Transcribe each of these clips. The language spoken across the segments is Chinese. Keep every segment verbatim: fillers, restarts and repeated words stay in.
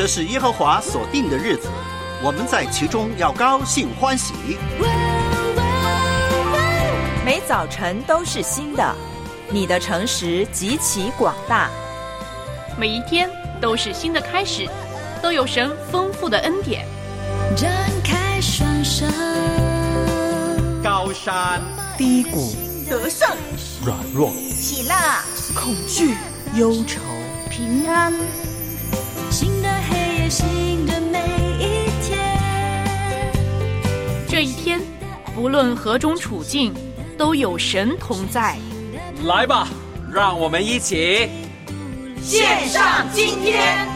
这是耶和华所定的日子，我们在其中要高兴欢喜。 每早晨都是新的，你的诚实极其广大。 每一天都是新的开始，都有神丰富的恩典。 展开双手， 高山低谷， 得胜软弱， 喜乐恐惧忧愁， 平安。 新的黑夜，新的每一天。 这一天，不论何种处境，都有神同在。 来吧，让我们一起献上今天。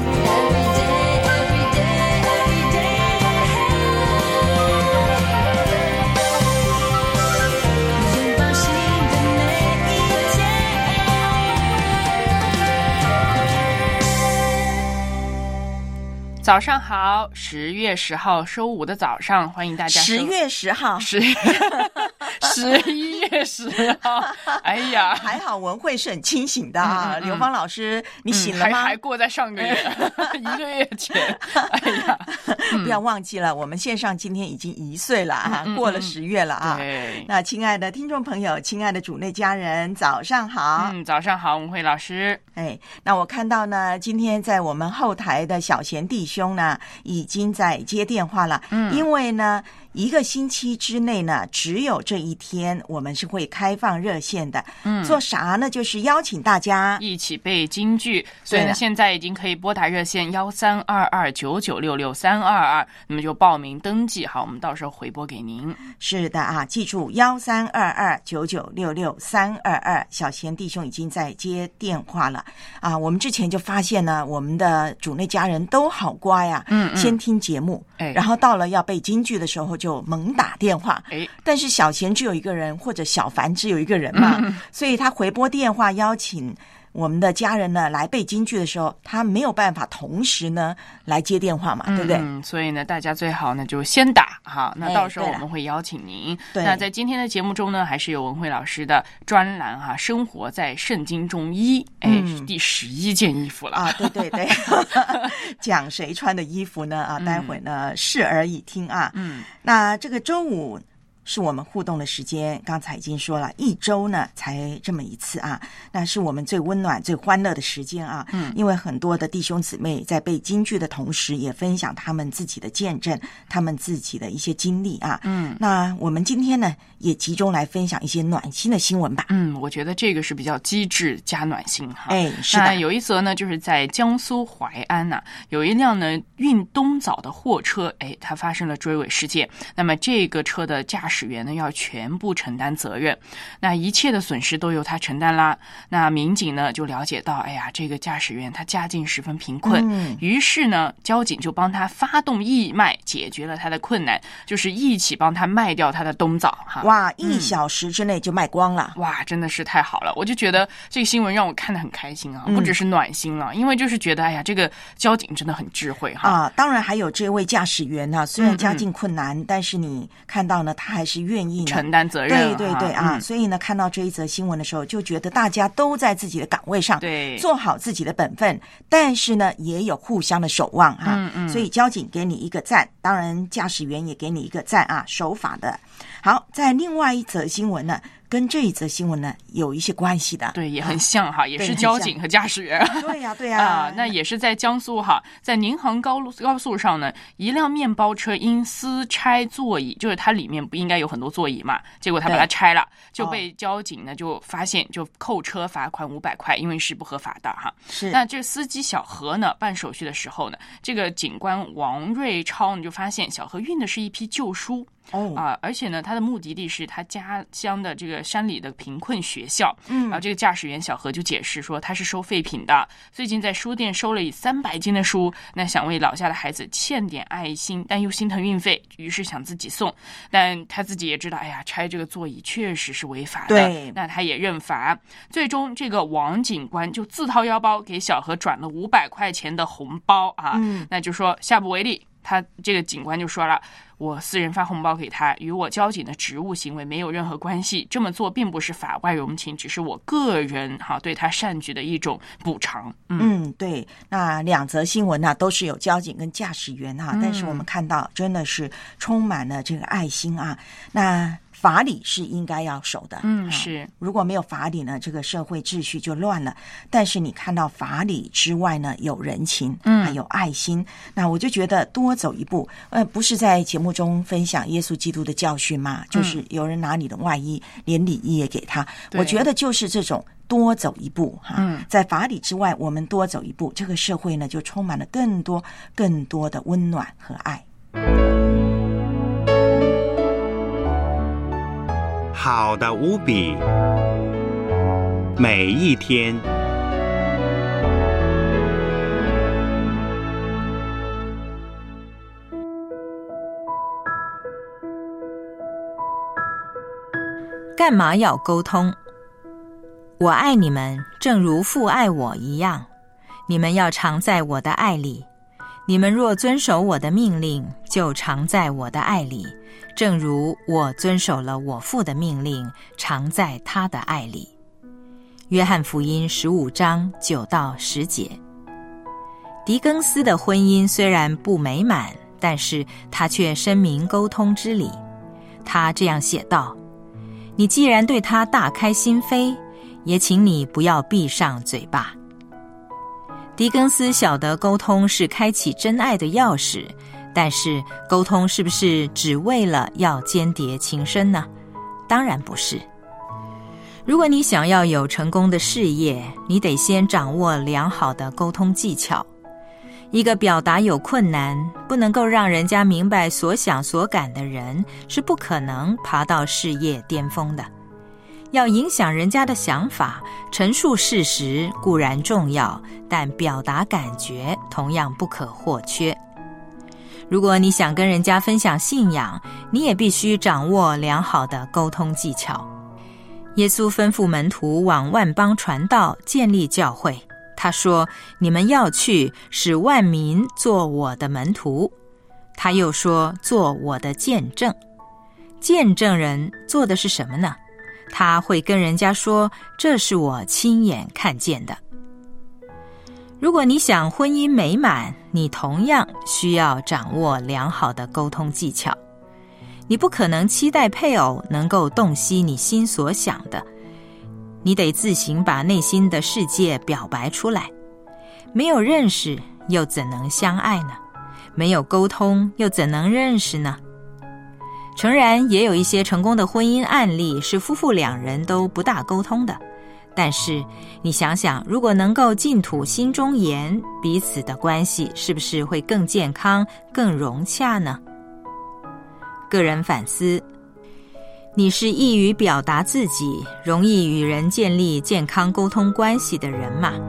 早上好，十月十号周五的早上，欢迎大家收。 十月十号， 十十一月十号，哎呀， 还好文慧是很清醒的啊。 嗯嗯、 刘芳老师，你醒了吗？ 嗯、还还过在上个月，一个月前。哎呀， 嗯、不要忘记了，我们线上今天已经一岁了啊，嗯、过了十月了啊。 对。 那亲爱的听众朋友，亲爱的主内家人，早上好。 嗯，早上好，文慧老师。 哎，那我看到呢，今天在我们后台的小贤弟兄呢，已经在接电话了。嗯，因为呢，一个星期之内呢，只有这一天，我们是会开放热线的。嗯，做啥呢？就是邀请大家一起背京剧。所以呢，现在已经可以拨打热线幺三二二九九六六三二二，那么就报名登记好，我们到时候回拨给您。 是的啊，记住幺三二二九九六六三二二，小贤弟兄已经在接电话了。啊，我们之前就发现呢，我们的主内家人都好乖呀、啊，嗯, 嗯，先听节目，哎，然后到了要背京剧的时候就猛打电话，哎，但是小贤只有一个人，或者小凡只有一个人嘛，嗯、所以他回拨电话邀请我们的家人呢来背京剧的时候，他没有办法同时呢来接电话嘛，对不对？ 嗯，所以呢，大家最好呢就先打哈，那到时候我们会邀请您。哎、那在今天的节目中呢，还是有文慧老师的专栏哈，生活在圣经中一，哎，嗯、第十一件衣服了啊， 对对对，讲谁穿的衣服呢？啊，待会呢视而以听啊。嗯，那这个周五是我们互动的时间，刚才已经说了，一周呢才这么一次啊，那是我们最温暖最欢乐的时间啊。嗯，因为很多的弟兄姊妹在背京剧的同时，也分享他们自己的见证，他们自己的一些经历啊。嗯，那我们今天呢也集中来分享一些暖心的新闻吧。 嗯，我觉得这个是比较机智加暖心哈。 哎，是的。 那有一则呢，就是在江苏淮安呐、啊，有一辆呢运冬枣的货车，哎，它发生了追尾事件。那么这个车的驾驶驶员呢要全部承担责任，那一切的损失都由他承担啦。那民警呢就了解到，哎呀，这个驾驶员他家境十分贫困，嗯、于是呢交警就帮他发动义卖，解决了他的困难，就是一起帮他卖掉他的冬枣哈。 哇，一小时之内就卖光了、 嗯，哇，真的是太好了！我就觉得这个新闻让我看得很开心啊，不只是暖心了，嗯、因为就是觉得，哎呀，这个交警真的很智慧哈。 啊，当然还有这位驾驶员呢、啊，虽然家境困难，嗯嗯但是你看到呢，他还是愿意承担责任， 对对对啊、嗯！所以呢，看到这一则新闻的时候，就觉得大家都在自己的岗位上， 对， 做好自己的本分，但是呢，也有互相的守望哈、啊。嗯嗯。所以交警给你一个赞，当然驾驶员也给你一个赞啊，守法的。好，在另外一则新闻呢，跟这一则新闻呢有一些关系的， 对，也很像哈，啊、也是交警和驾驶员， 对呀、啊、对呀、 啊，啊，那也是在江苏哈，在宁杭高路高速上呢，一辆面包车因私拆座椅，就是它里面不应该有很多座椅嘛，结果他把它拆了，就被交警呢就发现，就扣车罚款五百块，因为是不合法的哈。 是， 那这司机小何呢办手续的时候呢，这个警官王瑞超呢就发现小何运的是一批旧书。哦啊，而且呢，他的目的地是他家乡的这个山里的贫困学校。嗯，啊，这个驾驶员小何就解释说，他是收废品的，最近在书店收了三百斤的书，那想为老家的孩子欠点爱心，但又心疼运费，于是想自己送。但他自己也知道，哎呀，拆这个座椅确实是违法的， 对， 那他也认罚。最终，这个王警官就自掏腰包给小何转了五百块钱的红包啊，嗯，那就说下不为例。 他这个警官就说了，我私人发红包给他，与我交警的职务行为没有任何关系，这么做并不是法外容情，只是我个人哈对他善举的一种补偿。 嗯, 嗯对，那两则新闻呢、啊、都是有交警跟驾驶员哈、啊嗯，但是我们看到真的是充满了这个爱心啊。那法理是应该要守的， 嗯，是、啊。 如果没有法理呢，这个社会秩序就乱了。但是你看到法理之外呢，有人情，嗯，还有爱心。那我就觉得多走一步，呃，不是在节目中分享耶稣基督的教训吗？就是有人拿你的外衣，连礼衣也给他。我觉得就是这种多走一步哈、啊，在法理之外，我们多走一步，这个社会呢就充满了更多更多的温暖和爱。 好的无比，每一天。 干嘛要沟通？我爱你们，正如父爱我一样。你们要常在我的爱里。你们若遵守我的命令，就常在我的爱里，正如我遵守了我父的命令，常在他的爱里。约翰福音十五章九到十节。狄更斯的婚姻虽然不美满，但是他却深明沟通之理。他这样写道：你既然对他大开心扉，也请你不要闭上嘴巴。狄更斯晓得沟通是开启真爱的钥匙，但是沟通是不是只为了要间谍情深呢？当然不是。如果你想要有成功的事业，你得先掌握良好的沟通技巧。一个表达有困难，不能够让人家明白所想所感的人，是不可能爬到事业巅峰的。要影响人家的想法，陈述事实固然重要，但表达感觉同样不可或缺。如果你想跟人家分享信仰，你也必须掌握良好的沟通技巧。耶稣吩咐门徒往万邦传道，建立教会。他说：你们要去，使万民做我的门徒。他又说：做我的见证。见证人做的是什么呢？他会跟人家说，这是我亲眼看见的。如果你想婚姻美满，你同样需要掌握良好的沟通技巧。你不可能期待配偶能够洞悉你心所想的，你得自行把内心的世界表白出来。没有认识，又怎能相爱呢？没有沟通，又怎能认识呢？诚然，也有一些成功的婚姻案例是夫妇两人都不大沟通的，但是你想想，如果能够尽吐心中言，彼此的关系是不是会更健康、更融洽呢？个人反思，你是易于表达自己，容易与人建立健康沟通关系的人吗？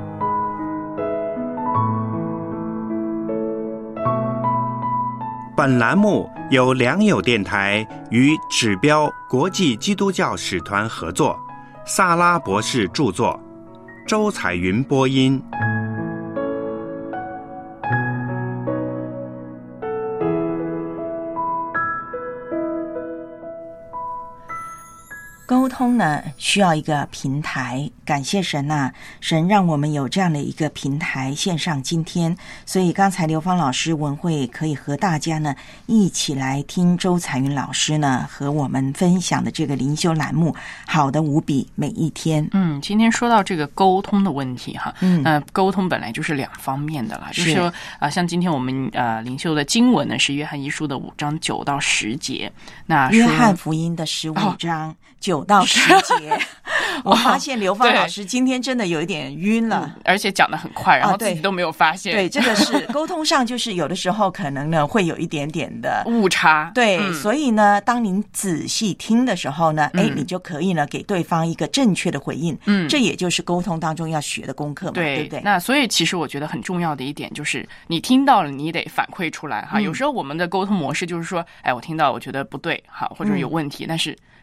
本栏目由良友电台与指标国际基督教使团合作，萨拉博士著作，周彩云播音。 沟通呢，需要一个平台，感谢神啊，神让我们有这样的一个平台线上今天，所以刚才刘芳老师文慧可以和大家呢一起来听周彩云老师呢和我们分享的这个灵修栏目，好的无比每一天。 嗯，今天说到这个沟通的问题哈，嗯，呃，沟通本来就是两方面的啦，就是说啊、呃，像今天我们呃灵修的经文呢是约翰一书的五章九到十节，那约翰福音的十五章。哦九到十节，我发现刘芳老师今天真的有一点晕了， 嗯、而且讲得很快，然后自己都没有发现。 哦、对, 对，这个是沟通上，就是有的时候可能呢会有一点点的误差。 对、 嗯， 所以呢，当您仔细听的时候呢，哎、嗯，你就可以呢给对方一个正确的回应。嗯，这也就是沟通当中要学的功课嘛，对, 对不对？ 那所以其实我觉得很重要的一点就是，你听到了，你得反馈出来哈、嗯。有时候我们的沟通模式就是说，哎，我听到我觉得不对，好，或者有问题，嗯、但是。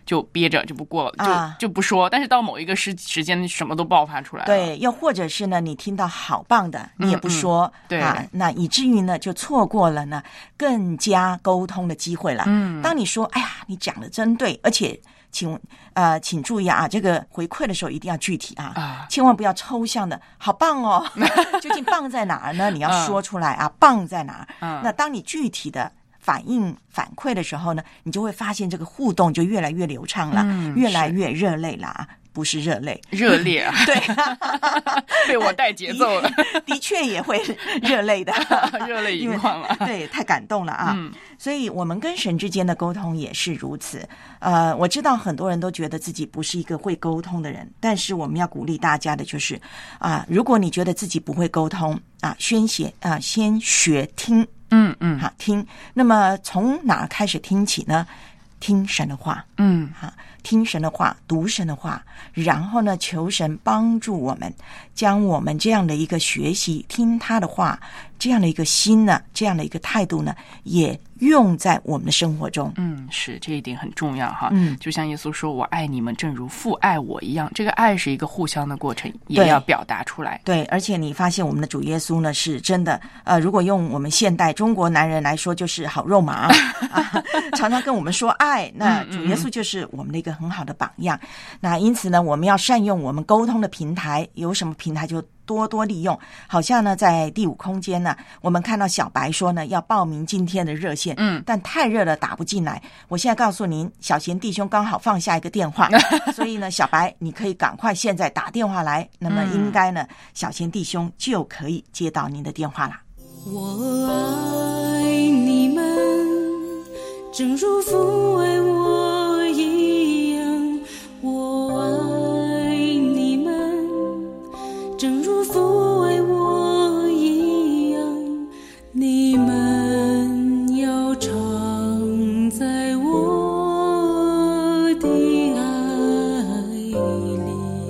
就憋着就不过了，就、 啊、 就不说。但是到某一个时时间，什么都爆发出来了。 对，又或者是呢，你听到好棒的，你也不说， 嗯嗯、对啊，那以至于呢，就错过了呢更加沟通的机会了。 嗯， 当你说，哎呀，你讲的真对，而且。请呃，请注意啊，这个回馈的时候一定要具体啊， 啊千万不要抽象的。好棒哦，究竟棒在哪儿呢？你要说出来啊，嗯、棒在哪儿？嗯，那当你具体的反应反馈的时候呢，你就会发现这个互动就越来越流畅了，嗯、越来越热烈了啊。不是热泪， 热烈啊！ 对， 被我带节奏了， 的确也会热泪的， 热泪盈眶了。 对，太感动了啊！ 嗯， 所以我们跟神之间的沟通也是如此。呃，我知道很多人都觉得自己不是一个会沟通的人，但是我们要鼓励大家的就是啊、呃，如果你觉得自己不会沟通啊，宣写啊，先学听， 嗯嗯， 好听。那么从哪儿开始听起呢？听神的话， 嗯， 好。听神的话，读神的话，然后呢，求神帮助我们，将我们这样的一个学习听他的话，这样的一个心呢，这样的一个态度呢，也用在我们的生活中。 嗯，是，这一点很重要哈。 嗯， 就像耶稣说：“我爱你们，正如父爱我一样。”这个爱是一个互相的过程，也要表达出来。 对，而且你发现我们的主耶稣呢，是真的，呃，如果用我们现代中国男人来说，就是好肉麻啊，常常跟我们说爱。那主耶稣就是我们的一个很好的榜样。嗯嗯嗯，那因此呢，我们要善用我们沟通的平台，有什么平台就多多利用。好像呢，在第五空间呢，我们看到小白说呢，要报名今天的热线， 嗯， 但太热了打不进来。我现在告诉您，小贤弟兄刚好放下一个电话，所以呢，小白你可以赶快现在打电话来，那么应该呢，小贤弟兄就可以接到您的电话了。 我爱你们，正如父爱我一样，我爱你们，正如父爱我一样，你们要常在我的爱里。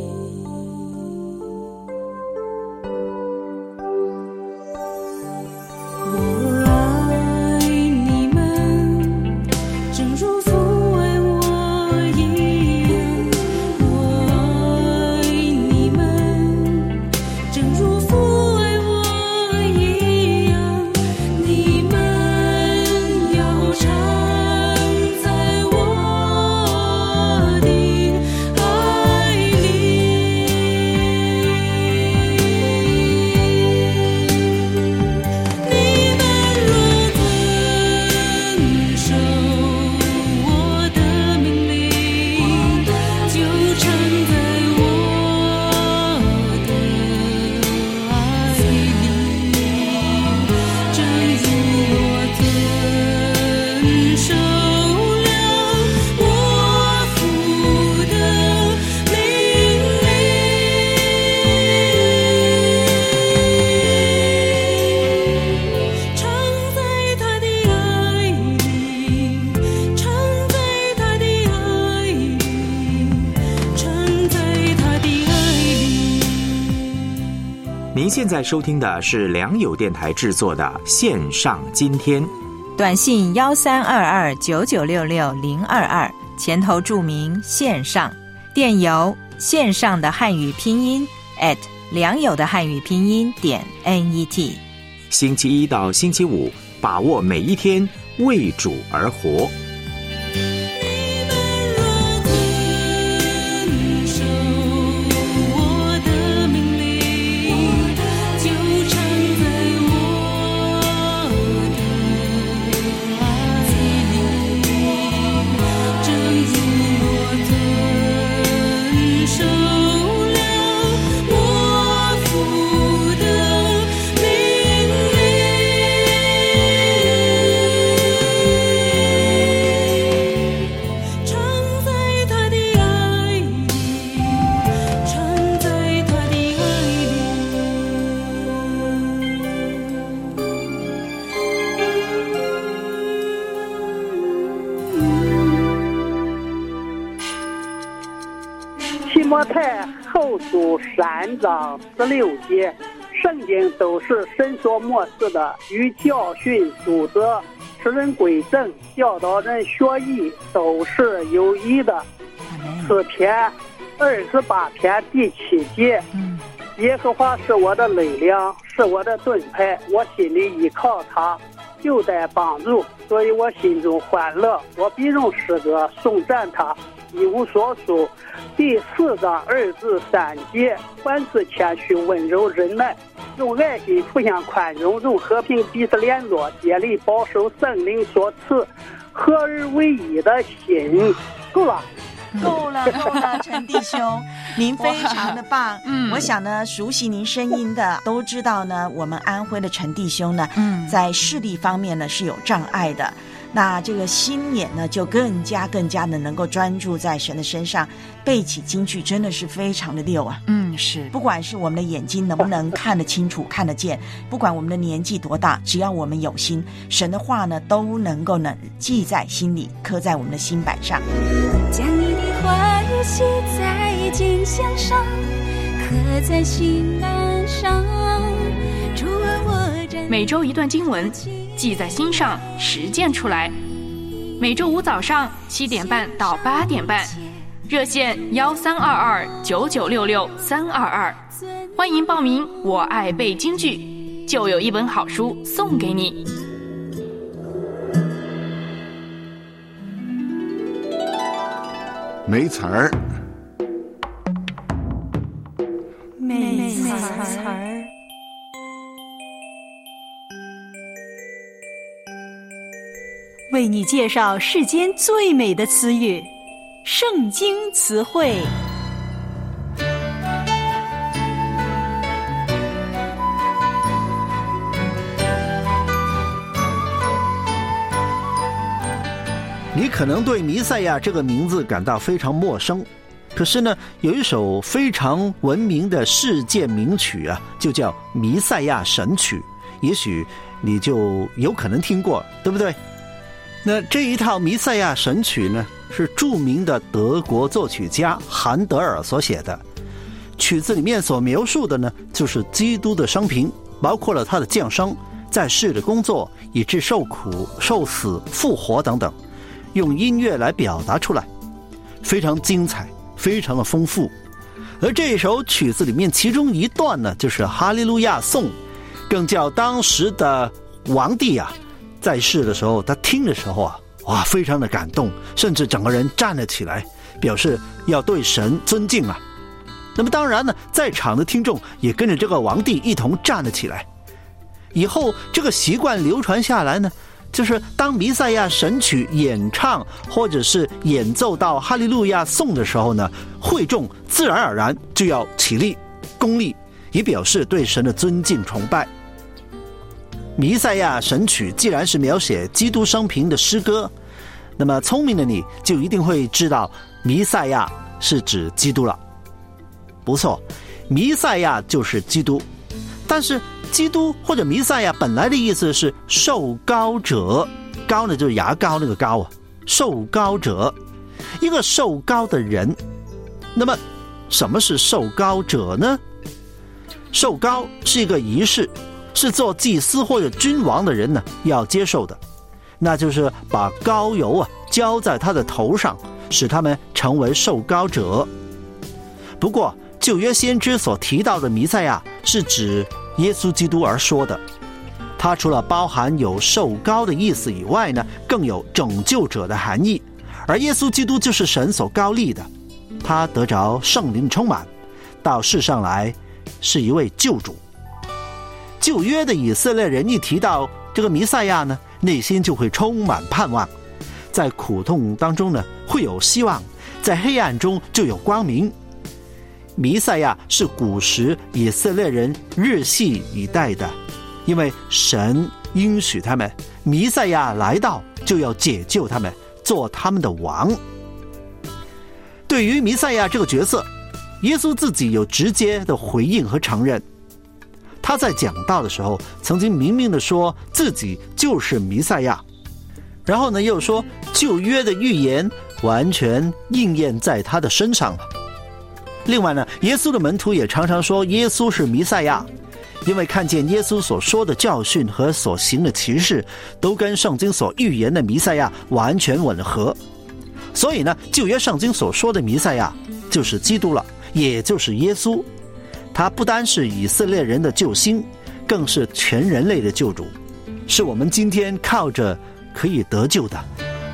我爱你们，正如父爱我一样，我爱你们，正如父爱我一样，你们要常在我的爱里。你们若遵守我的命令，就常在我的爱里，正如我遵守了我父的命令。常在他的爱里，常在他的爱里，常在他的爱里。 您现在收听的是良友电台制作的线上今天。 短信幺三二二九九六六零二二，前头注明线上，电邮线上的汉语拼音 at 良友的汉语拼音点 net。 星期一到星期五，把握每一天，为主而活。 你们若遵守我的命令，就常在我的爱里，正如我遵守了我父的命令。常在他的爱里，常在他的爱提摩太后书三章十六节，圣经都是神所默示的，与教训、督责、 使人归正，教导人学艺，都是有益的。诗篇二十八篇第七节，耶和华是我的力量，是我的盾牌，我心里依靠他，就得帮助，所以我心中欢乐。我必用诗歌颂赞他，一无所属。第四章二至三节，凡事谦虚、温柔、忍耐，用爱心互相宽容，用和平彼此联络，竭力保守圣灵所赐合而为一的心。够了。 够了，够了，陈弟兄，您非常的棒。嗯，我想呢，熟悉您声音的都知道呢，我们安徽的陈弟兄呢，嗯，在视力方面呢是有障碍的。那这个心眼呢，就更加更加的能够专注在神的身上，背起京剧真的是非常的溜啊。 嗯，是。 不管是我们的眼睛能不能看得清楚、看得见，不管我们的年纪多大，只要我们有心，神的话呢都能够呢记在心里，刻在我们的心板上。 将你的话语写在经箱上，刻在心板上。主啊，我真每周一段经文，记在心上，实践出来。每周五早上七点半到八点半，热线幺三二二九九六六三二二，欢迎报名。我爱背京剧，就有一本好书送给你。 没词儿， 没词儿。 为你介绍世间最美的词语，圣经词汇。 你可能对弥赛亚这个名字感到非常陌生，可是呢，有一首非常闻名的世界名曲啊，就叫《弥赛亚神曲》，也许你就有可能听过，对不对？那这一套《弥赛亚神曲》呢，是著名的德国作曲家韩德尔所写的。曲子里面所描述的呢，就是基督的生平，包括了他的降生、在世的工作，以致受苦、受死、复活等等，用音乐来表达出来，非常精彩，非常的丰富。而这首曲子里面其中一段呢，就是哈利路亚颂，更叫当时的皇帝啊在世的时候，他听的时候啊，哇，非常的感动，甚至整个人站了起来，表示要对神尊敬啊。那么当然呢，在场的听众也跟着这个皇帝一同站了起来。以后这个习惯流传下来呢，就是当弥赛亚神曲演唱或者是演奏到哈利路亚颂的时候呢，会众自然而然就要起立恭立，以表示对神的尊敬崇拜。弥赛亚神曲既然是描写基督生平的诗歌，那么聪明的你就一定会知道弥赛亚是指基督了。不错，弥赛亚就是基督，但是基督或者弥赛亚本来的意思是受膏者，膏呢就是牙膏那个膏啊，受膏者，一个受膏的人。那么什么是受膏者呢？受膏是一个仪式，是做祭司或者君王的人呢要接受的，那就是把膏油啊浇在他的头上，使他们成为受膏者。不过旧约先知所提到的弥赛亚是指耶稣基督而说的，他除了包含有受膏的意思以外呢，更有拯救者的含义。而耶稣基督就是神所膏立的，他得着圣灵充满，到世上来是一位救主。旧约的以色列人一提到这个弥赛亚呢，内心就会充满盼望，在苦痛当中呢会有希望，在黑暗中就有光明。弥赛亚是古时以色列人日系以待的，因为神应许他们，弥赛亚来到就要解救他们，做他们的王。对于弥赛亚这个角色，耶稣自己有直接的回应和承认。他在讲道的时候曾经明明的说自己就是弥赛亚，然后呢又说旧约的预言完全应验在他的身上了。另外呢，耶稣的门徒也常常说耶稣是弥赛亚， 因为看见耶稣所说的教训和所行的奇事，都跟圣经所预言的弥赛亚完全吻合。所以呢，旧约圣经所说的弥赛亚就是基督了，也就是耶稣。他不单是以色列人的救星，更是全人类的救主，是我们今天靠着可以得救的。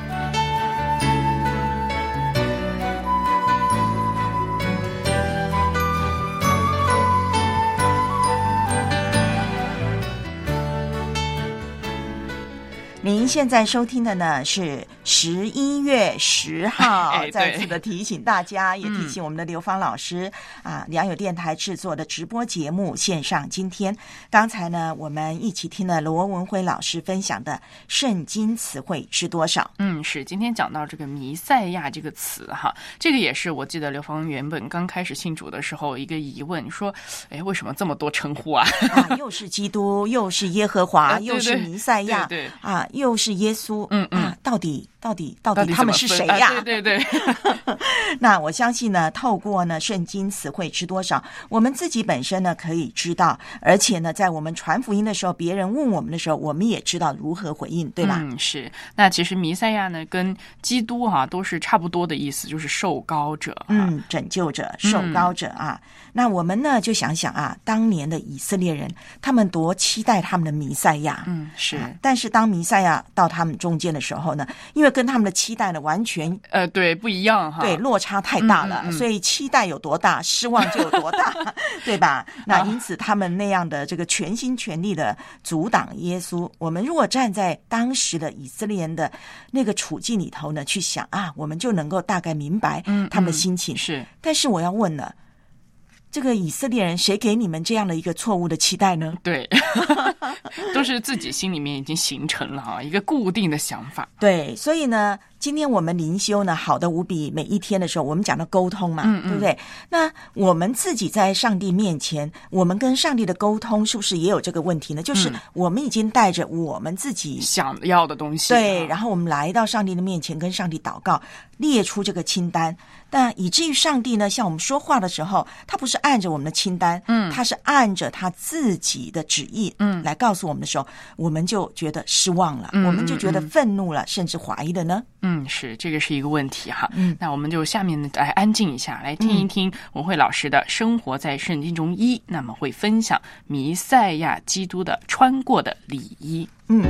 您现在收听的呢是十一月十号， 哎、 再次的提醒大家，也提醒我们的刘芳老师、嗯、啊，良友电台制作的直播节目线上今天。刚才呢，我们一起听了罗文辉老师分享的圣经词汇是多少？ 嗯，是今天讲到这个弥赛亚这个词哈，这个也是我记得刘芳原本刚开始信主的时候一个疑问，说，哎，为什么这么多称呼啊？ 啊又是基督，又是耶和华，啊、又是弥赛亚， 对对啊。又是耶稣， 嗯嗯， 啊，到底到底到底他们是谁呀、 啊？对对对。 那我相信呢，透过呢圣经词汇知多少，我们自己本身呢可以知道，而且呢，在我们传福音的时候，别人问我们的时候，我们也知道如何回应，对吧？ 嗯，是。那其实弥赛亚呢，跟基督哈、啊、都是差不多的意思，就是受膏者、啊， 嗯，拯救者、受膏者啊。嗯、那我们呢就想想啊，当年的以色列人，他们多期待他们的弥赛亚， 嗯，是、 啊。但是当弥赛亚到他们中间的时候呢，因为跟他们的期待呢完全呃对不一样哈， 对，落差太大了， 嗯嗯嗯、 所以期待有多大，失望就有多大，对吧？那因此他们那样的这个全心全力的阻挡耶稣，我们如果站在当时的以色列人的那个处境里头呢，去想啊，我们就能够大概明白他们的心情。 嗯嗯、是， 但是我要问了。这个以色列人谁给你们这样的一个错误的期待呢？ 对，都是自己心里面已经形成了哈一个固定的想法。 对，所以呢，今天我们灵修呢好的无比，每一天的时候我们讲到沟通嘛， 嗯嗯对不对？那我们自己在上帝面前，我们跟上帝的沟通是不是也有这个问题呢？就是我们已经带着我们自己想要的东西， 对，然后我们来到上帝的面前，跟上帝祷告，列出这个清单。但以至于上帝呢，向我们说话的时候，他不是按着我们的清单， 嗯， 他是按着他自己的旨意， 嗯， 来告诉我们的时候，我们就觉得失望了， 嗯、 我们就觉得愤怒了，嗯、甚至怀疑了呢。 嗯，是，这个是一个问题哈。 嗯， 那我们就下面来安静一下，来听一听文慧老师的《生活在圣经中一》，那么会分享弥赛亚基督的穿过的礼衣。 嗯。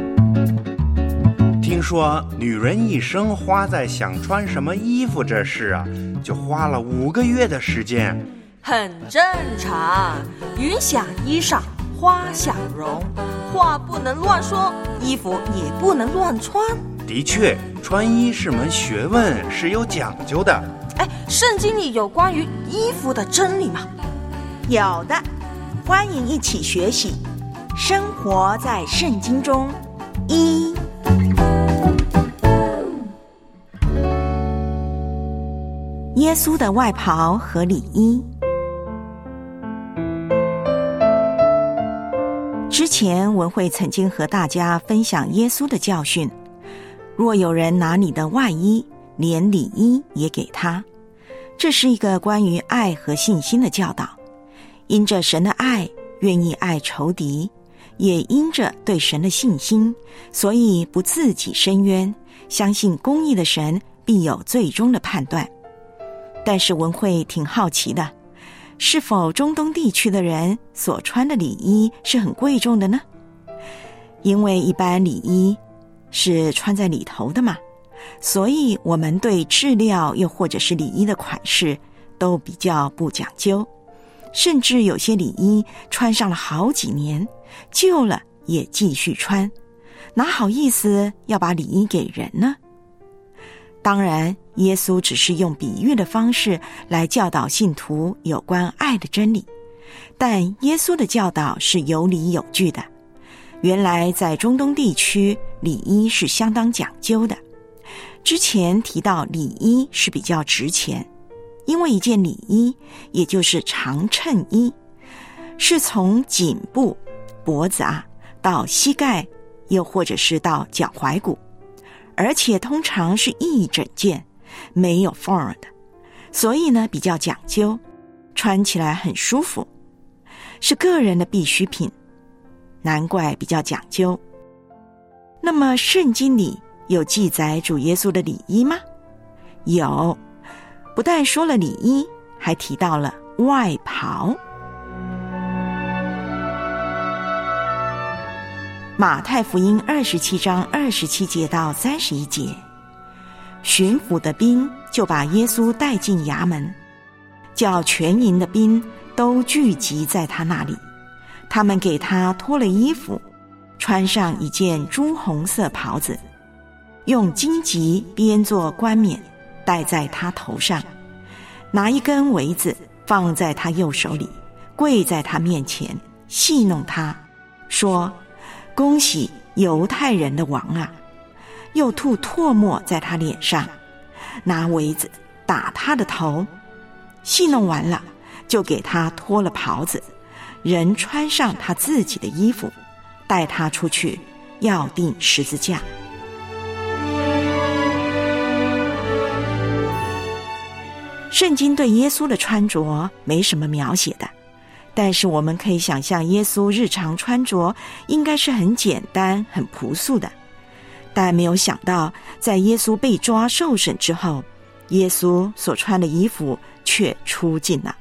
听说女人一生花在想穿什么衣服这事啊，就花了五个月的时间。 很正常，云想衣裳花想容，话不能乱说，衣服也不能乱穿。 的确，穿衣是门学问，是有讲究的。 哎，圣经里有关于衣服的真理吗？ 有的，欢迎一起学习。生活在圣经中一。耶稣的外袍和里衣。之前文慧曾经和大家分享耶稣的教训，若有人拿你的外衣，连里衣也给他。这是一个关于爱和信心的教导，因着神的爱，愿意爱仇敌，也因着对神的信心，所以不自己伸冤，相信公义的神必有最终的判断。但是文慧挺好奇的，是否中东地区的人所穿的礼衣是很贵重的呢？因为一般礼衣是穿在里头的嘛，所以我们对质料又或者是礼衣的款式都比较不讲究，甚至有些礼衣穿上了好几年，旧了也继续穿，哪好意思要把礼衣给人呢？当然，耶稣只是用比喻的方式来教导信徒有关爱的真理，但耶稣的教导是有理有据的。原来在中东地区，礼衣是相当讲究的。之前提到礼衣是比较值钱，因为一件礼衣，也就是长衬衣，是从颈部、脖子啊到膝盖，又或者是到脚踝骨，而且通常是一整件，没有缝儿的，所以呢比较讲究，穿起来很舒服。 是个人的必需品，难怪比较讲究。那么圣经里有记载主耶稣的礼衣吗？有，不但说了礼衣，还提到了外袍。马太福音二十七章二十七节到三十一节，巡抚的兵就把耶稣带进衙门，叫全营的兵都聚集在他那里。他们给他脱了衣服，穿上一件朱红色袍子，用荆棘编作冠冕戴在他头上，拿一根苇子放在他右手里，跪在他面前戏弄他，说：恭喜犹太人的王啊！又吐唾沫在他脸上，拿苇子打他的头。戏弄完了，就给他脱了袍子，人穿上他自己的衣服，带他出去，要钉十字架。圣经对耶稣的穿着没什么描写的，但是我们可以想象耶稣日常穿着应该是很简单很朴素的。但没有想到在耶稣被抓受审之后，耶稣所穿的衣服却出尽了。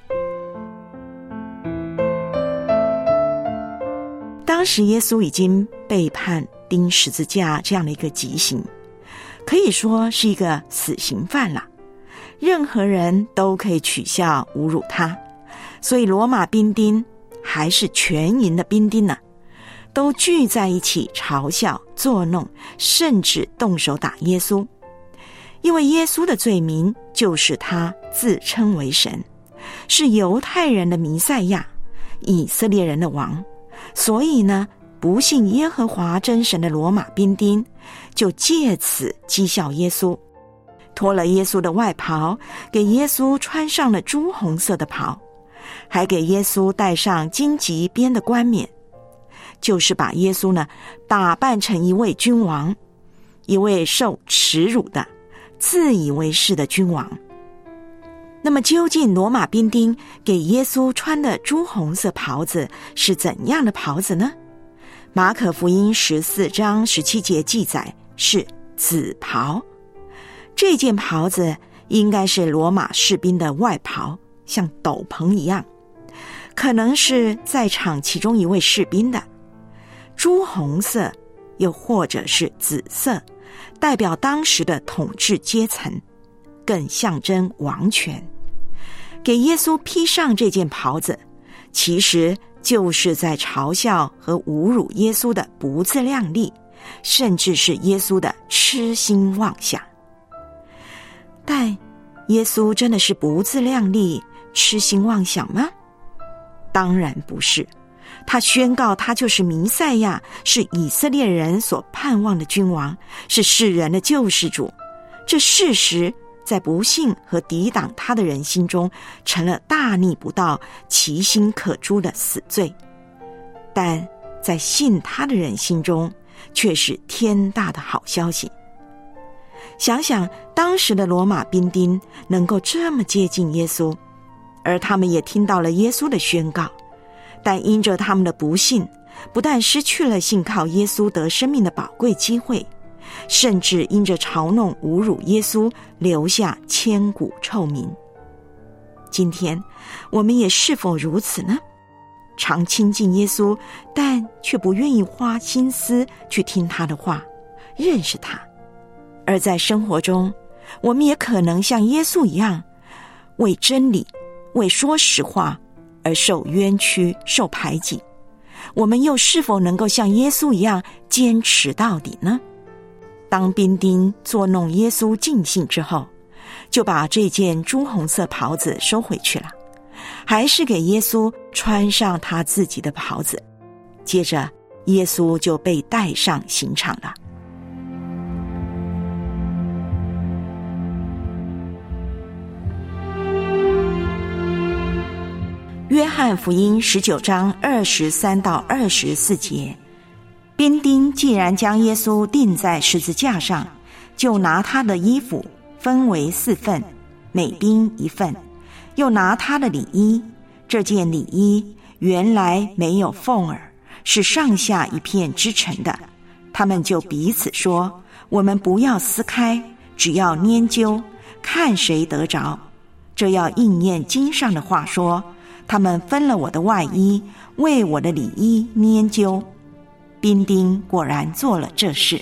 当时耶稣已经被判钉十字架这样的一个极刑，可以说是一个死刑犯了，任何人都可以取笑侮辱他。所以罗马兵丁还是全营的兵丁呢，都聚在一起嘲笑作弄，甚至动手打耶稣。因为耶稣的罪名就是他自称为神，是犹太人的弥赛亚，以色列人的王。所以呢，不信耶和华真神的罗马兵丁就借此讥笑耶稣，脱了耶稣的外袍，给耶稣穿上了朱红色的袍，还给耶稣戴上荆棘编的冠冕，就是把耶稣呢打扮成一位君王，一位受耻辱的自以为是的君王。那么究竟罗马兵丁给耶稣穿的朱红色袍子是怎样的袍子呢？马可福音十四章十七节记载是紫袍。这件袍子应该是罗马士兵的外袍，像斗篷一样，可能是在场其中一位士兵的。朱红色又或者是紫色，代表当时的统治阶层，更象征王权。给耶稣披上这件袍子，其实就是在嘲笑和侮辱耶稣的不自量力，甚至是耶稣的痴心妄想。但耶稣真的是不自量力、痴心妄想吗？当然不是。他宣告他就是弥赛亚，是以色列人所盼望的君王，是世人的救世主。这事实在不信和抵挡他的人心中成了大逆不道、其心可诛的死罪，但在信他的人心中却是天大的好消息。想想当时的罗马兵丁能够这么接近耶稣，而他们也听到了耶稣的宣告，但因着他们的不信，不但失去了信靠耶稣得生命的宝贵机会，甚至因着嘲弄侮辱耶稣留下千古臭名。今天我们也是否如此呢？常亲近耶稣，但却不愿意花心思去听他的话，认识他。而在生活中，我们也可能像耶稣一样，为真理、为说实话而受冤屈、受排挤。我们又是否能够像耶稣一样坚持到底呢？当兵丁作弄耶稣尽兴之后，就把这件朱红色袍子收回去了，还是给耶稣穿上他自己的袍子。接着耶稣就被带上刑场了。约翰福音十九章二十三到二十四节，兵丁既然将耶稣钉在十字架上，就拿他的衣服分为四份，每兵一份，又拿他的礼衣，这件礼衣原来没有缝儿，是上下一片织成的。他们就彼此说，我们不要撕开，只要拈阄，看谁得着。这要应验经上的话说，他们分了我的外衣，为我的里衣拈阄。兵丁果然做了这事。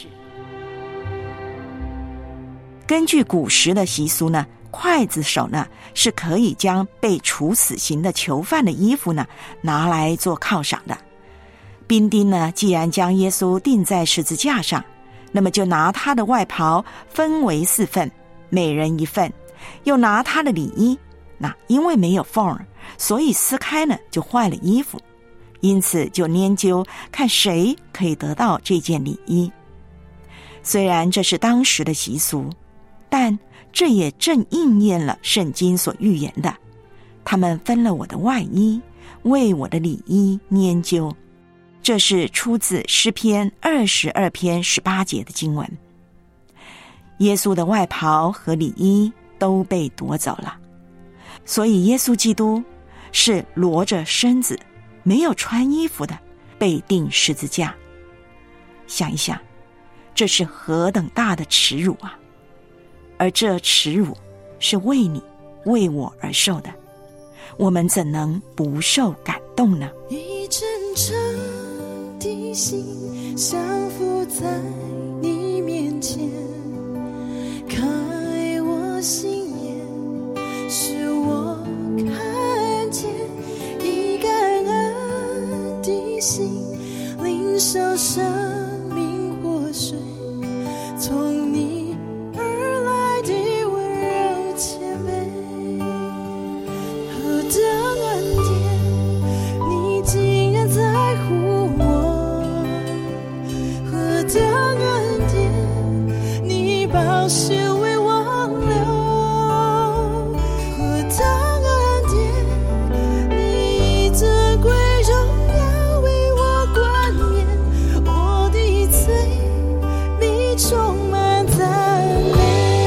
根据古时的习俗呢，刽子手呢是可以将被处死刑的囚犯的衣服呢拿来做犒赏的。兵丁呢既然将耶稣钉在十字架上，那么就拿他的外袍分为四份，每人一份，又拿他的里衣，那因为没有缝儿，所以撕开呢就坏了衣服，因此就拈阄看谁可以得到这件里衣。虽然这是当时的习俗，但这也正应验了圣经所预言的，他们分了我的外衣，为我的里衣拈阄。这是出自诗篇二十二篇十八节的经文。耶稣的外袍和里衣都被夺走了，所以耶稣基督是裸着身子，没有穿衣服的，被钉十字架。想一想，这是何等大的耻辱啊！而这耻辱是为你为我而受的，我们怎能不受感动呢？ 一阵阵的心降服在你面前，开我心眼，使我看见一感恩的心，领受生命活水，从你而来的温柔谦卑。何等恩典，你竟然在乎我，何等恩典，你宝血为我流，何等恩典，你以尊贵荣耀为我冠冕，我的罪必充满赞美。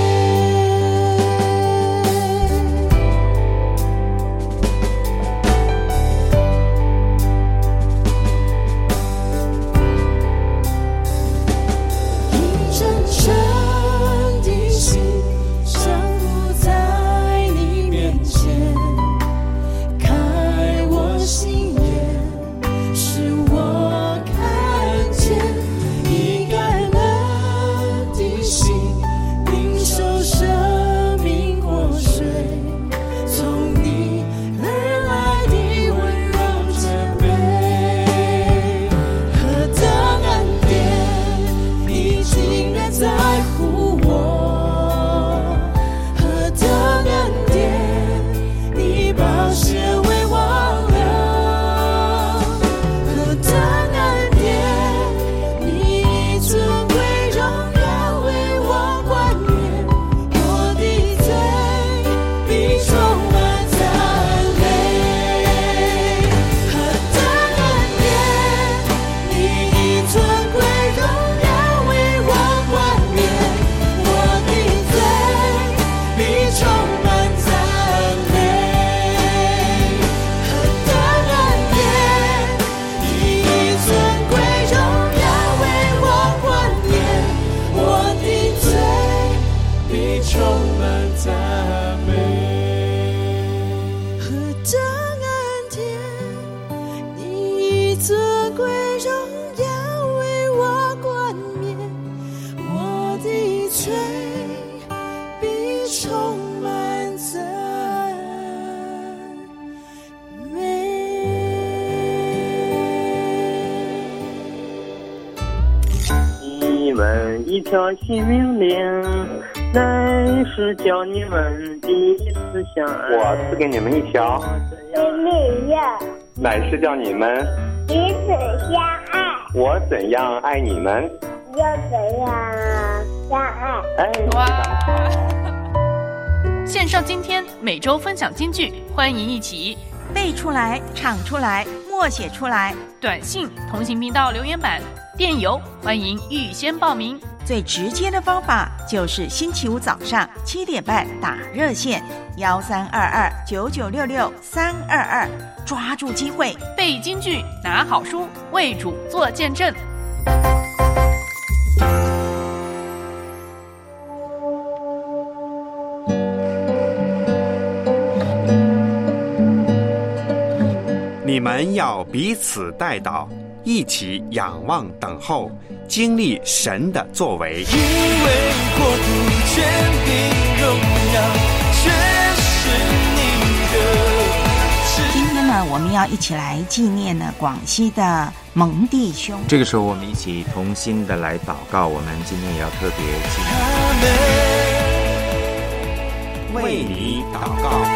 一阵阵的心降服在你面前，开我心眼，使我看见一感恩的心，领受生命活水，从你而来的温柔谦卑。何等恩典，你竟然在乎我，何等恩典，你宝血为我流，何等恩典，你以尊贵荣耀为我冠冕，我的罪必充满赞美。何等恩典，你以尊贵荣耀为我冠冕，我的罪必充满赞美。何等恩典，你以尊贵荣耀为我冠冕，我的罪必充满赞美。何等恩典，你以尊贵荣耀为我冠冕，我的罪必充满赞美。 你们一条新命令，乃是叫你们彼此相爱。 我赐给你们一条， 命令乃是叫你们彼此相爱， 我怎样爱你们， 又怎样相爱？ 哎， 哇！线上今天每周分享金句，欢迎一起背出来，唱出来， 默写出来。 短信同行频道留言板，电邮欢迎预先报名。 最直接的方法就是星期五早上七点半打热线幺三二二九九六六三二二，抓住机会背金句，拿好书，为主做见证。 你们要彼此代祷，一起仰望等候，经历神的作为。 因为国度、权柄、荣耀，全是你的。 今天呢，我们要一起来纪念呢广西的蒙弟兄。 这个时候，我们一起同心的来祷告。我们今天也要特别纪念， 为你祷告。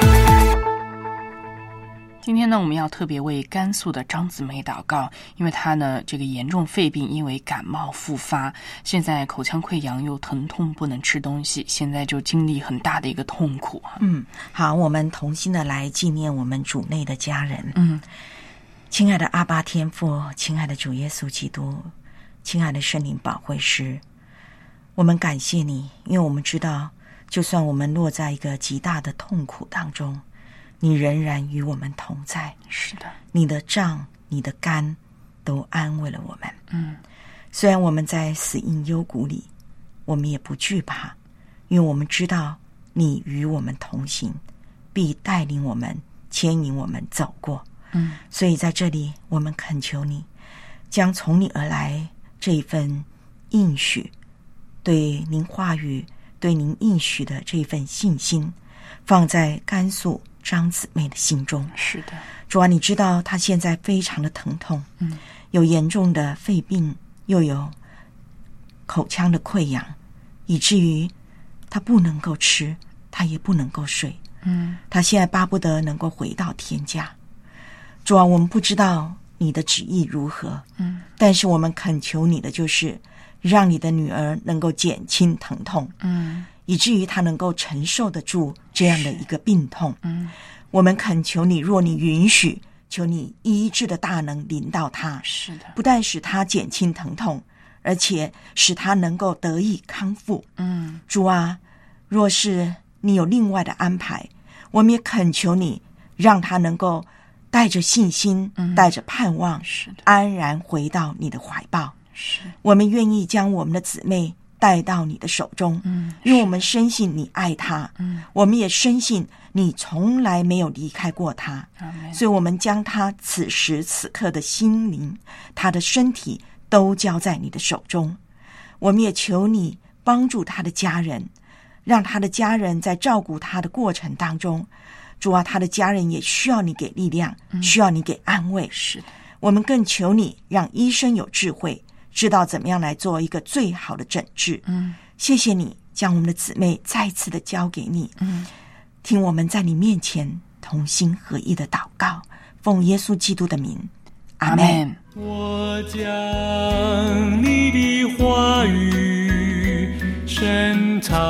今天呢，我们要特别为甘肃的张子梅祷告，因为她呢这个严重肺病，因为感冒复发，现在口腔溃疡又疼痛不能吃东西，现在就经历很大的一个痛苦。 嗯，好，我们同心的来纪念我们主内的家人。 嗯， 亲爱的阿爸天父，亲爱的主耶稣基督，亲爱的圣灵保惠师，我们感谢你，因为我们知道，就算我们落在一个极大的痛苦当中，你仍然与我们同在。 是的， 你的杖、你的竿都安慰了我们。 嗯， 虽然我们在死荫幽谷里，我们也不惧怕，因为我们知道你与我们同行，必带领我们、牵引我们走过。 嗯， 所以在这里，我们恳求你，将从你而来这一份应许，对您话语、对您应许的这一份信心，放在甘肃张姊妹的心中。 是的， 主啊，你知道她现在非常的疼痛， 嗯， 有严重的肺病，又有口腔的溃疡，以至于她不能够吃，她也不能够睡。 嗯， 她现在巴不得能够回到天家。主啊，我们不知道你的旨意如何， 嗯， 但是我们恳求你的就是让你的女儿能够减轻疼痛， 嗯， 以至于她能够承受得住这样的一个病痛。 嗯， 我们恳求你，若你允许，求你医治的大能临到她， 是的， 不但使她减轻疼痛，而且使她能够得以康复。 嗯， 主啊，若是你有另外的安排，我们也恳求你，让她能够带着信心， 嗯， 带着盼望， 是的， 安然回到你的怀抱。 是， 我们愿意将我们的姊妹带到你的手中， 嗯， 因为我们深信你爱她， 嗯， 我们也深信你从来没有离开过她，所以我们将她此时此刻的心灵、她的身体都交在你的手中。我们也求你帮助她的家人，让她的家人在照顾她的过程当中，主啊，她的家人也需要你给力量， 嗯， 需要你给安慰。 是的， 我们更求你让医生有智慧，知道怎么样来做一个最好的诊治。 嗯， 谢谢你将我们的姊妹再次的交给你。 嗯， 听我们在你面前同心合意的祷告，奉耶稣基督的名，阿们。 我将你的话语深藏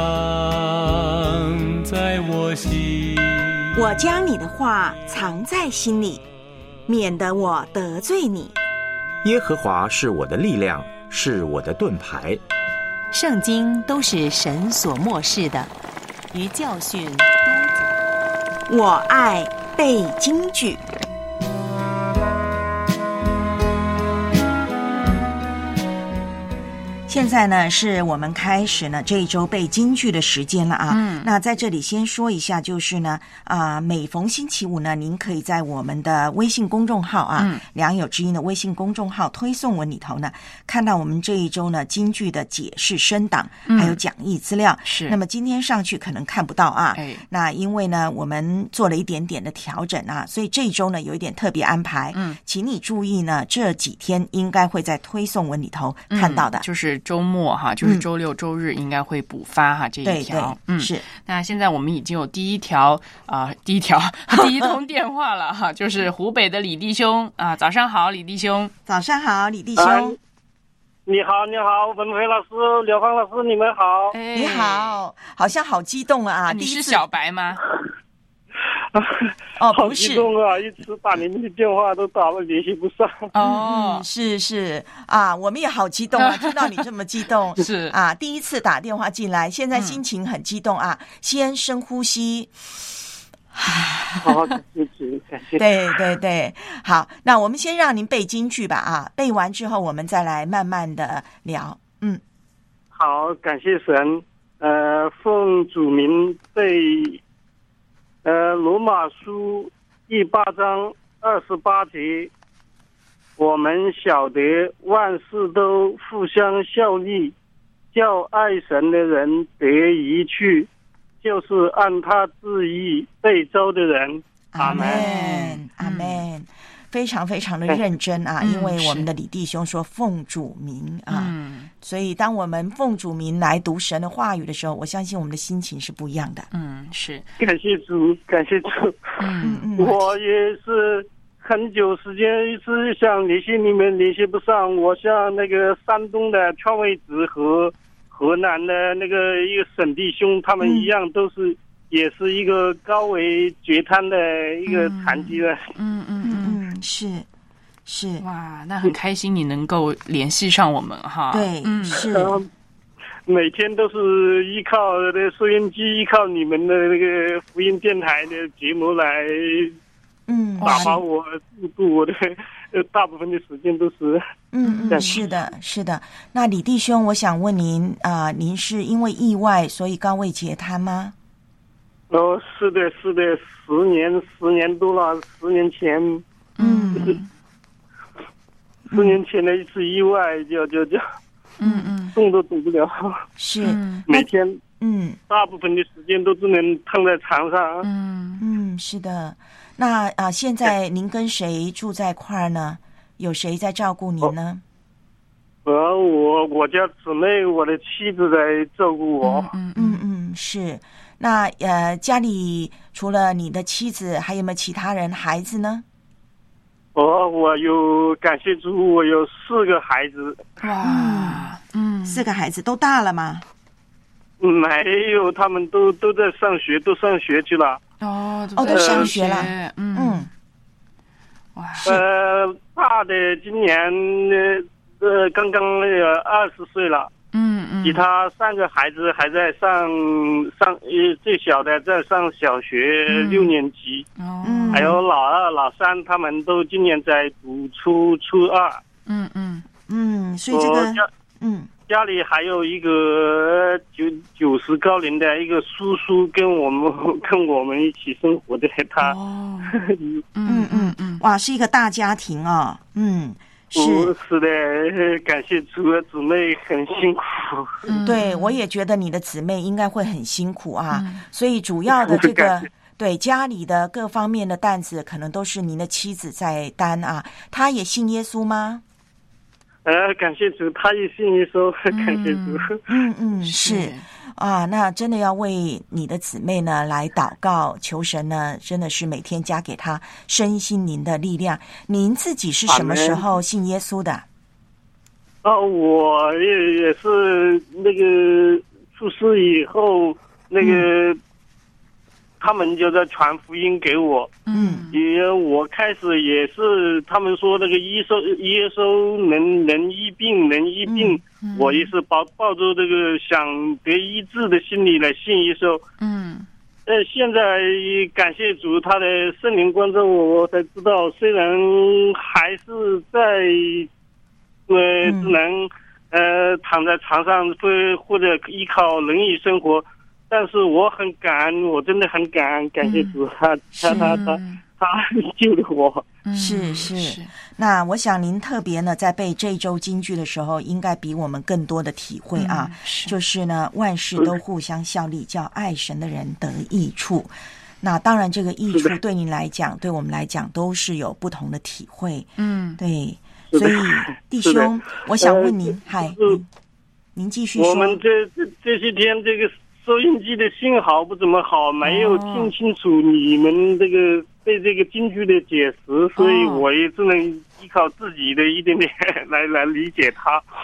在我心， 我将你的话藏在心里，免得我得罪你。 耶和华是我的力量，是我的盾牌。 圣经都是神所默示的，于教训、督责。 我爱背金句。现在呢，是我们开始呢这一周背金句的时间了啊。 嗯， 那在这里先说一下，就是呢啊、呃，每逢星期五呢，您可以在我们的微信公众号啊， 嗯， 良友之音的微信公众号推送文里头呢，看到我们这一周呢金句的解释声档，还有讲义资料。 是。 那么今天上去可能看不到啊。 哎。 那因为呢，我们做了一点点的调整啊，所以这一周呢有一点特别安排。 嗯， 请你注意呢，这几天应该会在推送文里头看到的。 嗯，就是周末哈，就是周六周日应该会补发哈，嗯，这一条。 对对，嗯，是。 那现在我们已经有第一条啊，呃，第一条第一通电话了哈，就是湖北的李弟兄啊，早上好，李弟兄。 早上好，李弟兄。 哎，你好，你好，文培老师、刘芳老师，你们好。 哎， 你好，好像好激动啊！ 你是小白吗？ 哦， 好不是激动啊！一直打你们的电话都打了联系不上。 哦，是是啊，我们也好激动啊，听到你这么激动， 是啊，第一次打电话进来，现在心情很激动啊，先深呼吸。 好，感谢主，感谢。 对对对，好，那我们先让您背京剧吧啊，背完之后我们再来慢慢的聊。嗯， 好，感谢神。呃，奉主名背呃罗马书第八章二十八节，我们晓得万事都互相效力，叫爱神的人得益处，就是按他旨意被召的人。 阿们，阿们，非常非常的认真啊！ 嗯、 因为我们的李弟兄说奉主名啊、 嗯， 所以当我们奉主名来读神的话语的时候，我相信我们的心情是不一样的。 嗯，是， 感谢主，感谢主。 嗯嗯， 我也是很久时间一直想联系你们，联系不上。我像那个山东的劝慰子和河南的那个一个沈弟兄，他们一样都是。嗯，也是一个高危截瘫的一个残疾的， 嗯嗯嗯嗯，是是， 哇，那很开心你能够联系上我们哈。 对， 嗯是， 每天都是依靠的收音机，依靠你们的那个福音电台的节目来， 嗯， 打发我度我的大部分的时间都是， 嗯嗯，是的，是的。那李弟兄，我想问您啊、呃，您是因为意外所以高位截瘫吗？ 哦，是的，是的，十年，十年多了，十年前， 嗯， 十年前的一次意外，就就就， 嗯嗯， 动都动不了， 是， 每天， 嗯， 大部分的时间都只能躺在床上， 嗯嗯，是的。那啊、呃，现在您跟谁住在一块儿呢？有谁在照顾您呢？ 呃，我我家姊妹，我的妻子在照顾我。 嗯嗯嗯，是。那呃，家里除了你的妻子，还有没有其他人孩子呢？ 哦，我有，感谢主，我有四个孩子。 哇，嗯，四个孩子都大了吗？ 没有，他们都都在上学，都上学去了。 哦， 哦，都上学了。 呃、嗯嗯， 哇， 呃，大的今年呃刚刚呃二十岁了。 嗯嗯， 其他三个孩子还在上上，呃，最小的在上小学六年级， 嗯， 还有老二、老三，他们都今年在读初初二。 嗯嗯嗯，所以这个家嗯家里还有一个九九十高龄的一个叔叔，跟我们跟我们一起生活的他。 哦， 嗯嗯嗯，哇，是一个大家庭哦，嗯。是是的，感谢主的姊妹很辛苦。 嗯、对，我也觉得你的姊妹应该会很辛苦啊。嗯、所以主要的这个对家里的各方面的担子，可能都是您的妻子在担啊。她也信耶稣吗？ 呃，感谢主，她也信耶稣，感谢主。 嗯嗯，是啊，那真的要为你的姊妹呢来祷告，求神呢，真的是每天加给她身心灵的力量。您自己是什么时候信耶稣的？ 哦，我也也是那个出事以后，那个、嗯、他们就在传福音给我。 嗯， 也我开始也是他们说那个耶稣耶稣能能医病能医病， 嗯嗯、 我也是抱抱着这个想得医治的心理来信耶稣。 嗯， 呃，现在感谢主，他的圣灵光照我，我才知道，虽然还是在。呃，只能呃躺在床上，会或者依靠轮椅生活，但是我很感恩，我真的很感恩，感谢主，他他他他他救了我。 是是，那我想您特别呢，在背这一周京剧的时候，应该比我们更多的体会啊， 嗯、是就是呢，万事都互相效力，叫爱神的人得益处。那当然，这个益处对您来讲，对我们来讲，都是有不同的体会。 嗯， 对。所以，弟兄，我想问您，嗨、呃，您您继续说。 我们这这这些天，这个收音机的信号不怎么好，没有听清楚你们这个对这个京剧的解释，所以我也只能依靠自己的一点点来来理解它。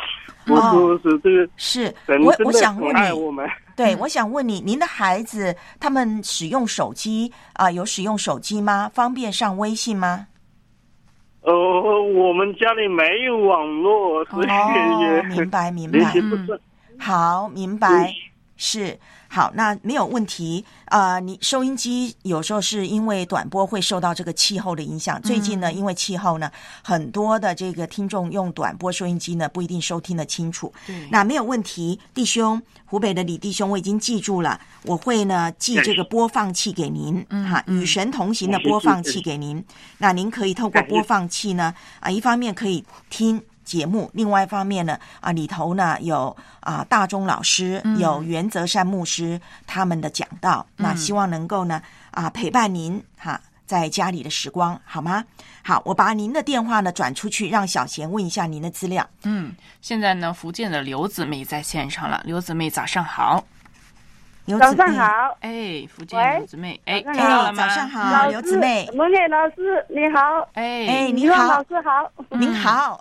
我说是这个是神我真的很我想问你， 爱我们。 对，我想问你，您的孩子他们使用手机啊、呃，有使用手机吗？方便上微信吗？ 呃，我们家里没有网络，所以也、 哦、明白明白， 嗯、 好，明白，是。好，那没有问题。呃，你收音机有时候是因为短波会受到这个气候的影响。最近呢，因为气候呢，很多的这个听众用短波收音机呢，不一定收听得清楚。那没有问题，弟兄，湖北的李弟兄，我已经记住了，我会呢寄这个播放器给您，嗯、哈，与神同行的播放器给您。那您可以透过播放器呢，啊，一方面可以听节目，另外一方面呢，啊，里头呢有啊大钟老师，嗯、有袁泽善牧师他们的讲道，嗯、那希望能够呢啊陪伴您哈在家里的时光，好吗？好，我把您的电话呢转出去，让小贤问一下您的资料。 嗯，现在呢，福建的刘姊妹在线上了，刘姊妹早上好。 早上好， 哎，福建刘姊妹，哎，听到了吗？ 早上好，刘姊妹， 蒙磊老师你好， 哎哎，你好， 老师好， 您好。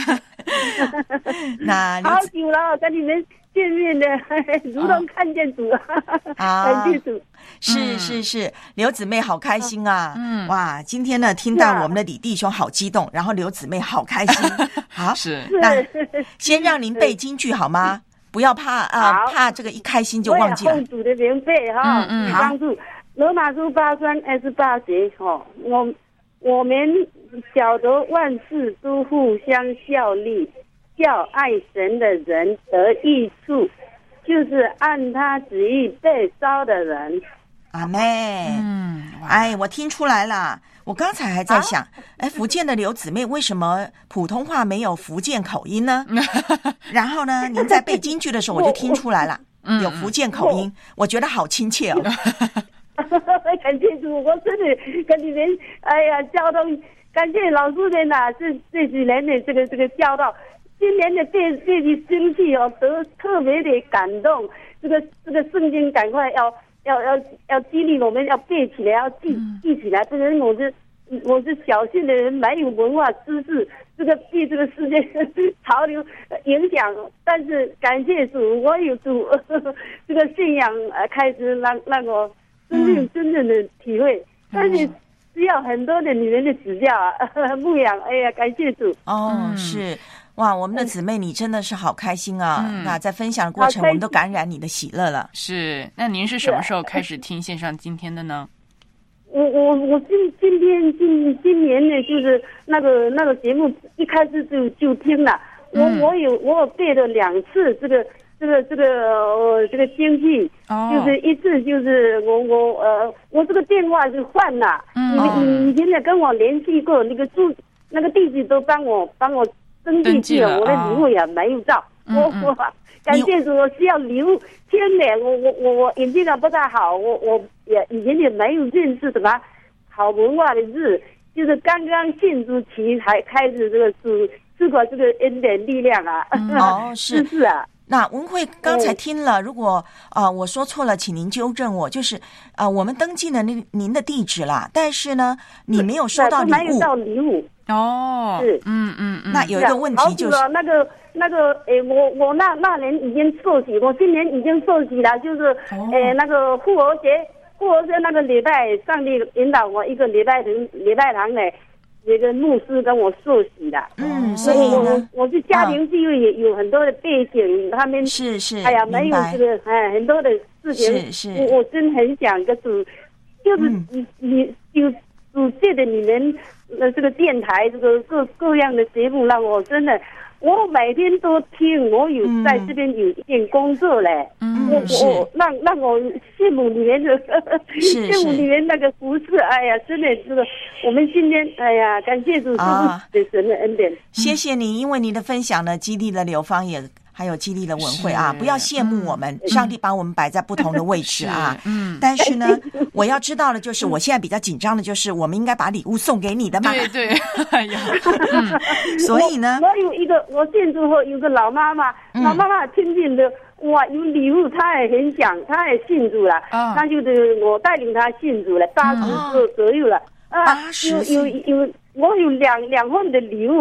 那好久了，跟你们见面的，如同看见主啊，感谢主。 是是是，刘姊妹好开心啊！嗯，哇，今天呢听到我们的李弟兄好激动，然后刘姊妹好开心。好， 是那先让您背京剧好吗？不要怕啊、呃，怕这个一开心就忘记了。 奉主的名背哈， 嗯嗯， 帮助罗马书八章二十八节哈，我我们晓得万事都互相效力，叫爱神的人得益处，就是按他旨意被招的人。 阿妹，嗯，哎，我听出来了。我刚才还在想，哎、啊，福建的刘姊妹为什么普通话没有福建口音呢？然后呢，您在背京剧的时候，我就听出来了，有福建口音，我觉得好亲切哦。 感谢主，我真的跟你们，哎呀，交通，感谢老师们呐，这这几年的这个这个教导，今年的这这句经济哦，得特别的感动，这个这个圣经赶快要。要要要激励我们，要背起来，要记记起来。不然我是我是小县的人，没有文化知识，这个被这个世界潮流影响。但是感谢主，我有主这个信仰，呃，开始让让我真正真正的体会。但是需要很多的女人的指教啊，牧养。哎呀，感谢主。 哦，是。哇，我们的姊妹，你真的是好开心啊！嗯、那在分享的过程，我们都感染你的喜乐了。 是，那您是什么时候开始听线上今天的呢？ 我我我今今天今今年呢，就是那个那个节目一开始就就听了。我、嗯、我有我有背了两次这个这个这个呃这个经济，哦、就是一次就是我我呃我这个电话就换了，嗯、你你你现在跟我联系过那个住那个地址都帮我帮我。登记去了，我的礼物也没有到。嗯、我我感谢主，我需要礼物签的。我我我我眼睛也不大好，我我也以前也没有认识什么好文化的字，就是刚刚信主期才开始这个主这个这个恩典力量啊。 嗯、哦，是是啊。 那文慧刚才听了，如果啊、呃、我说错了，请您纠正我。就是啊、呃，我们登记了那您的地址啦，但是呢，你没有收到礼物。 没有到礼物。 哦， 是， 嗯嗯嗯。 那有一个问题就是， 那个那个，诶，我我那那年已经受洗，我今年已经受洗了，就是，诶、哦，那个复活节，复活节那个礼拜，上帝引导我一个礼拜堂礼拜堂的那个牧师跟我受洗的。 嗯，所以呢， 我我是家庭聚会也有很多的背景，他们是是， 哎呀，没有这个哎很多的事情， 是是， 我我真很想个主，就是你你有主借的你们。那这个电台，这个各各样的节目，让我真的，我每天都听。我有在这边有一点工作嘞，嗯，我我让让我羡慕你们的，羡慕你们那个服饰。哎呀，真的这个，我们今天，哎呀，感谢主， 啊， 对神的恩典。 谢谢你，因为你的分享呢，激励了刘芳也。还有激励了文慧啊！不要羡慕我们，嗯、上帝把我们摆在不同的位置啊。嗯，但是呢，我要知道的就是，我现在比较紧张的就是，我们应该把礼物送给你的嘛。 对对，哎呀， 嗯、所以呢我，我有一个，我信主后有个老妈妈，嗯、老妈妈听见的哇，有礼物，她也很想，她也信主了。啊，那就是我带领她信主了，八十岁左右了。啊， 八十有有有，我有两两份的礼物。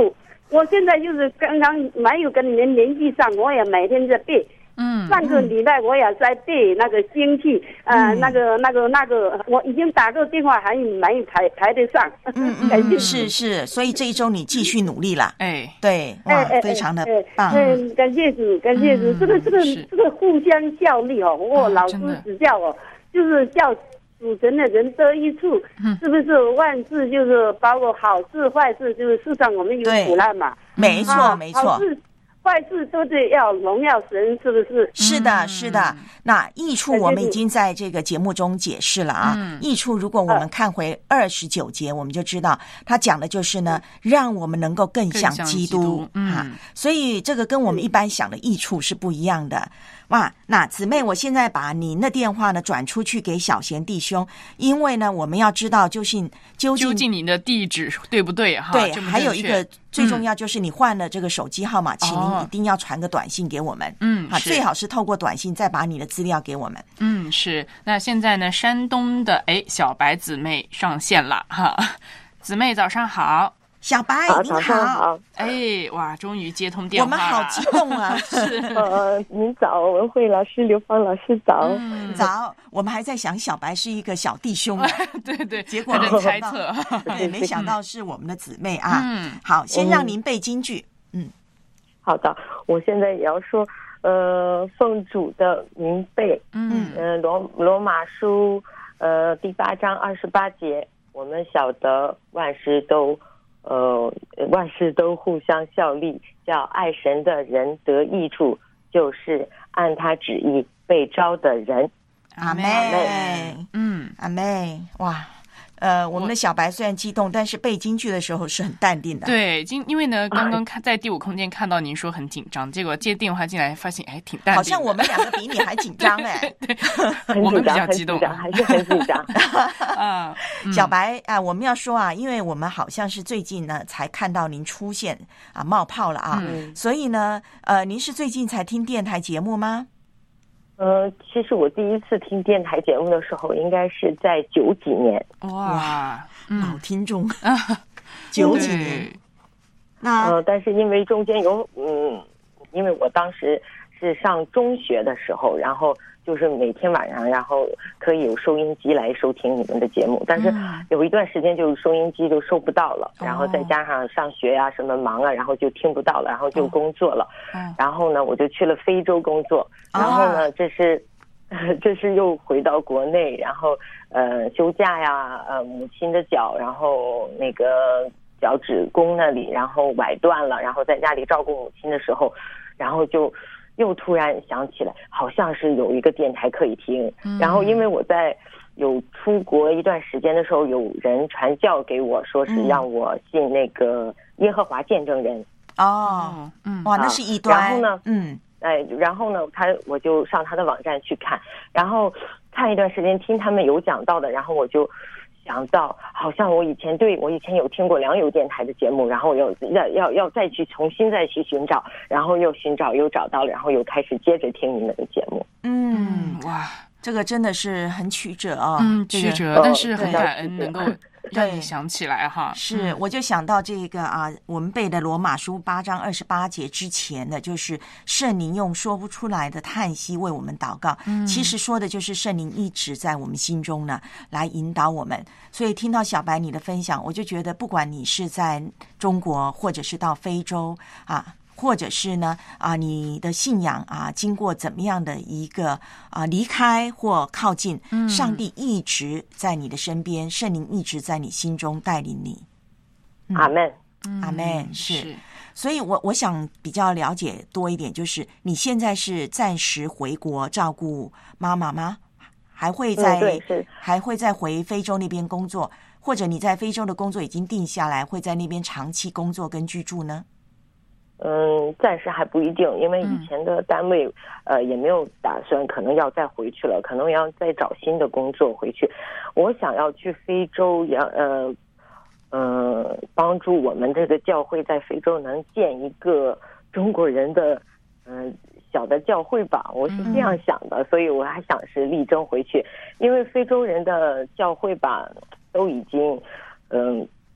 我现在就是刚刚没有跟你们联系上，我也每天在背。 嗯， 上个礼拜我也在背那个星气，呃，嗯、那个、那个、那个，我已经打过电话，还没有排排得上。 嗯嗯，是是，所以这一周你继续努力了。 哎， 对，哇， 哎哎、 非常的棒。 嗯，感谢主，感谢主，嗯、这个这个这个互相效力哦，我、哦、老师指教哦，就是叫属神的人得益处，嗯、是不是？万事就是包括好事坏事，就是世上我们有苦难嘛。 没错、啊、没错。 坏事都是要荣耀神，是不是？ 是的，是的。那益处我们已经在这个节目中解释了啊。嗯、益处，如果我们看回二十九节，我们就知道他讲的就是呢，让我们能够更像基督啊。所以这个跟我们一般想的益处是不一样的。哇，那姊妹，我现在把您的电话呢转出去给小贤弟兄，因为呢，我们要知道究竟究竟究竟您的地址对不对哈？ 对，还有一个最重要就是你换了这个手机号码，嗯、请您一定要传个短信给我们。嗯，啊，最好是透过短信再把你的资料给我们。 嗯，是。那现在呢，山东的哎小白姊妹上线了哈，姊妹早上好。 小白，你好！ 好， 哎，哇，终于接通电话了， 我们好激动啊！ 是， 呃，您早，文慧老师、刘芳老师早， 嗯、早。我们还在想小白是一个小弟兄， 对对， 结果没猜测， 对，没想到是我们的姊妹啊。嗯，好，先让您背金句。嗯， 好的，我现在也要说，呃，奉主的名背， 嗯， 呃，罗罗马书，呃，第八章二十八节，我们晓得万事都。呃，万事都互相效力，叫爱神的人得益处，就是按他旨意被招的人。 阿妹，嗯，阿妹，哇。呃，我们的小白虽然激动，但是背京剧的时候是很淡定的。 对，因因为呢，刚刚看在第五空间看到您说很紧张，结果接电话进来发现，哎，挺淡定的。 好像我们两个比你还紧张哎。 对，我们比较激动， 还是很紧张。 啊，小白啊、呃，我们要说啊，因为我们好像是最近呢才看到您出现啊冒泡了啊，嗯、所以呢，呃，您是最近才听电台节目吗？ 呃，其实我第一次听电台节目的时候，应该是在九几年。 哇，嗯、老听众，九几年。那呃，但是因为中间有嗯，因为我当时是上中学的时候，然后就是每天晚上，然后可以有收音机来收听你们的节目，但是有一段时间就收音机就收不到了，嗯、然后再加上上学呀、啊、什么忙啊，然后就听不到了，然后就工作了。嗯、然后呢，我就去了非洲工作。然后呢，这是，这是又回到国内，然后呃休假呀，呃母亲的脚，然后那个脚趾弓那里，然后崴断了，然后在家里照顾母亲的时候，然后就又突然想起来，好像是有一个电台可以听。嗯、然后因为我在有出国一段时间的时候，有人传教给我，说是让我信那个耶和华见证人。 哦，嗯，哇，那是异端。 然后呢， 嗯。 哎，然后呢，他我就上他的网站去看，然后看一段时间，听他们有讲到的，然后我就想到，好像我以前对我以前有听过良友电台的节目，然后又要要要再去重新再去寻找，然后又寻找又找到了，然后又开始接着听你们的节目。 嗯，哇，这个真的是很曲折啊、哦， 嗯，曲折， 这个、 但是很感恩能够。让你想起来哈， 是，我就想到这个啊，我们背的罗马书八章二十八节之前的，就是圣灵用说不出来的叹息为我们祷告。嗯，其实说的就是圣灵一直在我们心中呢，来引导我们。所以听到小白你的分享，我就觉得，不管你是在中国，或者是到非洲啊。或者是呢啊，你的信仰啊，经过怎么样的一个啊离开或靠近，嗯、上帝一直在你的身边，圣灵一直在你心中带领你。 嗯、阿门， 阿门。是，所以我我想比较了解多一点，就是你现在是暂时回国照顾妈妈吗？还会在、 嗯、对是还会再回非洲那边工作，或者你在非洲的工作已经定下来，会在那边长期工作跟居住呢？ 嗯，暂时还不一定，因为以前的单位，嗯、呃，也没有打算，可能要再回去了，可能要再找新的工作回去。我想要去非洲，要呃，呃，帮助我们这个教会在非洲能建一个中国人的，嗯、呃，小的教会吧，我是这样想的，嗯、所以我还想是力争回去，因为非洲人的教会吧，都已经，嗯、呃。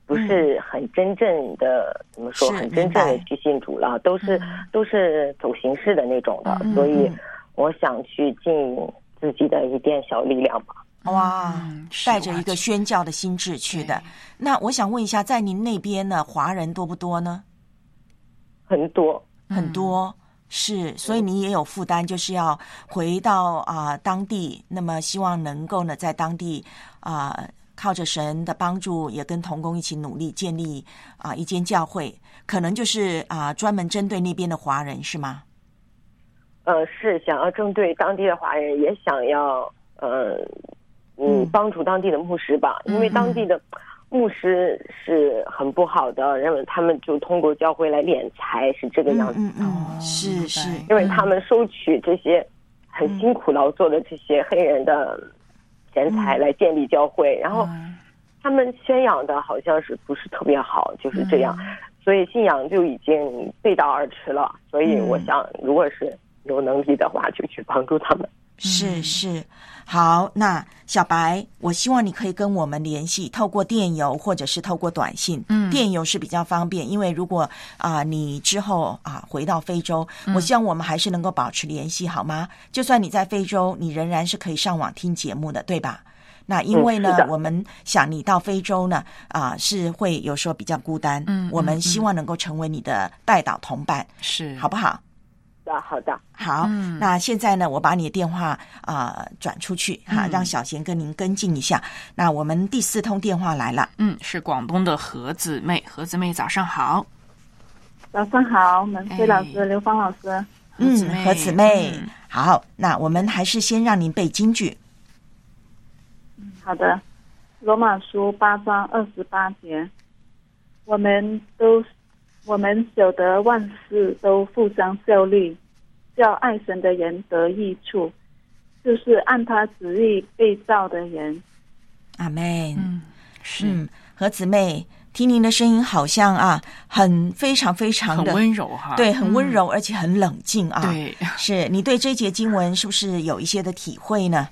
不是很真正的、嗯、怎么说，很真正的去信主了，都是、嗯、都是走形式的那种的、嗯，所以我想去尽自己的一点小力量吧。 哇，带着一个宣教的心志去的。那我想问一下，在您那边呢，华人多不多呢？ 很多， 很多。是，所以你也有负担，就是要回到啊、呃、当地，那么希望能够呢在当地啊、呃、靠着神的帮助，也跟同工一起努力建立啊、呃、一间教会，可能就是啊、呃、专门针对那边的华人，是吗？ 呃，是想要针对当地的华人，也想要呃嗯帮助当地的牧师吧，因为当地的牧师是很不好的，认为他们就通过教会来敛财，是这个样子。 嗯嗯嗯，是是， 因为他们收取这些很辛苦劳作的这些黑人的钱财来建立教会，嗯、然后他们宣扬的好像是不是特别好，就是这样，嗯、所以信仰就已经背道而驰了。所以我想，如果是有能力的话，就去帮助他们。 是是，好，那小白，我希望你可以跟我们联系，透过电邮或者是透过短信。嗯，电邮是比较方便，因为如果啊、呃、你之后啊回到非洲、嗯，我希望我们还是能够保持联系，好吗？就算你在非洲，你仍然是可以上网听节目的，对吧？那因为呢，嗯、我们想你到非洲呢，啊、呃、是会有时候比较孤单。嗯，我们希望能够成为你的代祷同伴， 是好不好？ 好的， 好、嗯，那现在呢，我把你的电话啊、呃、转出去哈、嗯，让小贤跟您跟进一下。那我们第四通电话来了， 嗯，是广东的何姊妹，何姊妹早上好。 早上好，门飞老师、哎、刘芳老师， 嗯，何姊妹、嗯，好，那我们还是先让您背金句。 嗯，好的，罗马书八章二十八节，我们都。我们晓得万事都互相效力，叫爱神的人得益处，就是按他旨意被造的人。 阿们。嗯，是。嗯，何姊妹，听您的声音好像啊，很非常非常的很温柔哈， 对，很温柔、嗯、而且很冷静啊。 对， 是你对这一节经文是不是有一些的体会呢？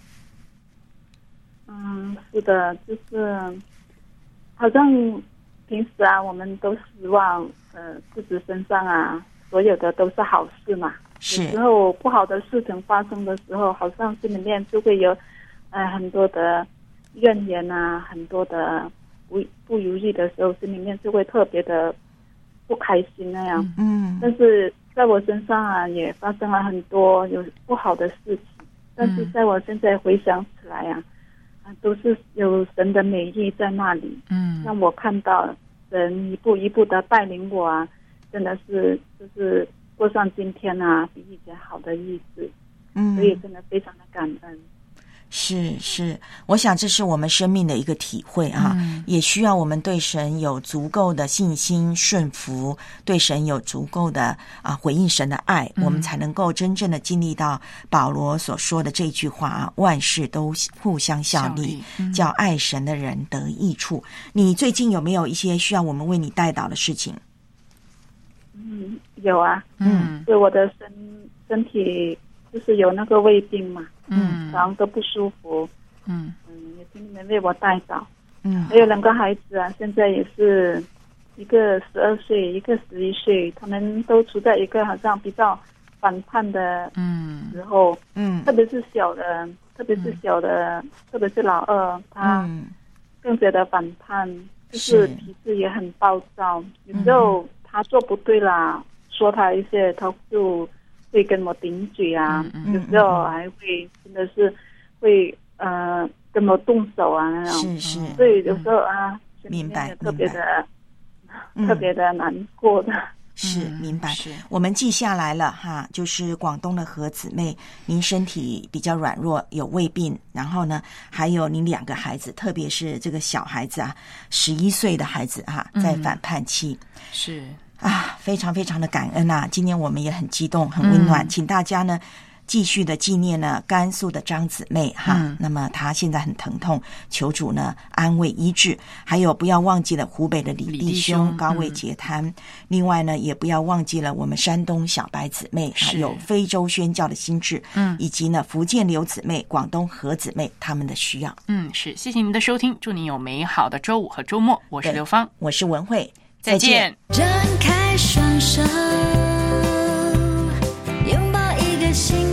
嗯，是的，就是好像平时啊，我们都希望呃自己身上啊所有的都是好事嘛。 是。 有时候不好的事情发生的时候，好像心里面就会有呃很多的怨言啊，很多的不不如意的时候，心里面就会特别的不开心那样。 嗯。 但是在我身上啊，也发生了很多有不好的事情，但是在我现在回想起来啊。都是有神的美意在那里，嗯，让我看到神一步一步的带领我啊，真的是就是过上今天啊比以前好的日子，嗯，所以真的非常的感恩。 是是，我想这是我们生命的一个体会啊、嗯，也需要我们对神有足够的信心顺服，对神有足够的啊回应神的爱、嗯，我们才能够真正的经历到保罗所说的这句话啊，万事都互相效力，效力嗯、叫爱神的人得益处。你最近有没有一些需要我们为你代祷的事情？ 嗯，有啊，嗯，对我的身身体。就是有那个胃病嘛，嗯，然后都不舒服，嗯嗯，也请你们为我代祷，嗯，还有两个孩子啊，现在也是一个十二岁，一个十一岁，他们都处在一个好像比较反叛的嗯时候，嗯，特别是小的，特别是小的，嗯、特别是老二，他更觉得反叛，嗯、就是脾气也很暴躁，有时候他做不对啦，说他一些，他就。会跟我顶嘴啊，嗯、有时候还会真的是会呃跟我动手啊那种， 是是， 所以有时候啊， 嗯、明白特别的特别的难过的。 是明白， 是我们记下来了哈，就是广东的何姊妹，您身体比较软弱，有胃病，然后呢，还有您两个孩子，特别是这个小孩子啊，十一岁的孩子哈，在反叛期， 嗯、是。 啊，非常非常的感恩啊！今天我们也很激动，很温暖，嗯、请大家呢继续的纪念呢甘肃的张姊妹哈、嗯，那么她现在很疼痛，求主呢安慰医治。还有不要忘记了湖北的李弟兄高位截瘫、嗯，另外呢也不要忘记了我们山东小白姊妹，还有非洲宣教的心智，嗯，以及呢福建刘姊妹、广东何姊妹他们的需要。 嗯，是，谢谢您的收听，祝您有美好的周五和周末。我是刘芳， 我是文慧， 再见。 张开双手，拥抱一个新